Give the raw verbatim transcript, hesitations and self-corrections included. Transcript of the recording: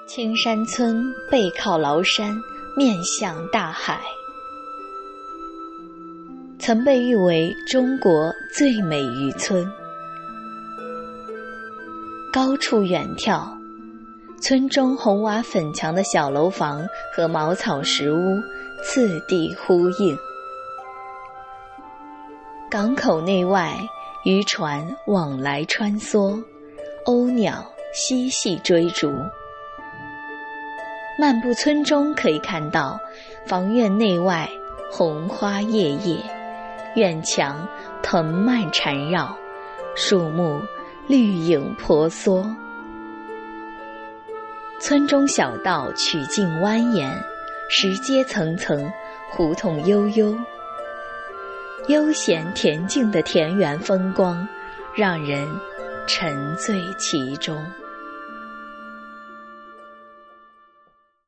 青山村背靠崂山，面向大海，曾被誉为中国最美渔村。高处远眺，村中红瓦粉墙的小楼房和茅草石屋次第呼应。港口内外，渔船往来穿梭，鸥鸟嬉戏追逐。漫步村中可以看到，房院内外红花叶叶，院墙藤蔓缠绕，树木绿影婆娑。村中小道曲径蜿蜒，石阶层层，胡同悠悠。悠闲恬静的田园风光，让人沉醉其中。